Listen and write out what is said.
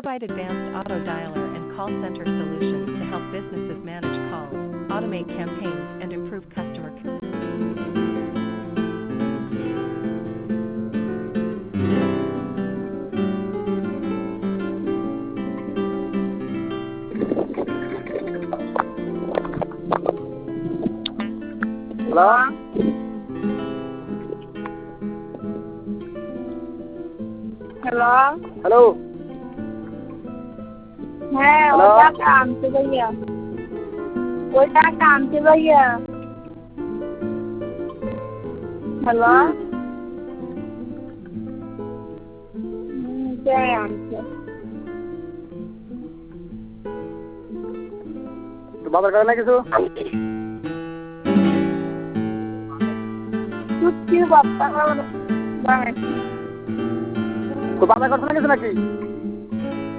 provide advanced auto dialer and call center solutions to help businesses manage calls, automate campaigns, and improve customer Hello? Hello hello है hello? ओटा काम से भैया ओटा काम से भैया हेलो क्या काम से तो बाजार करना किसो कुछ क्यों बात कर रहा है तो बाजार करना किसो नाकी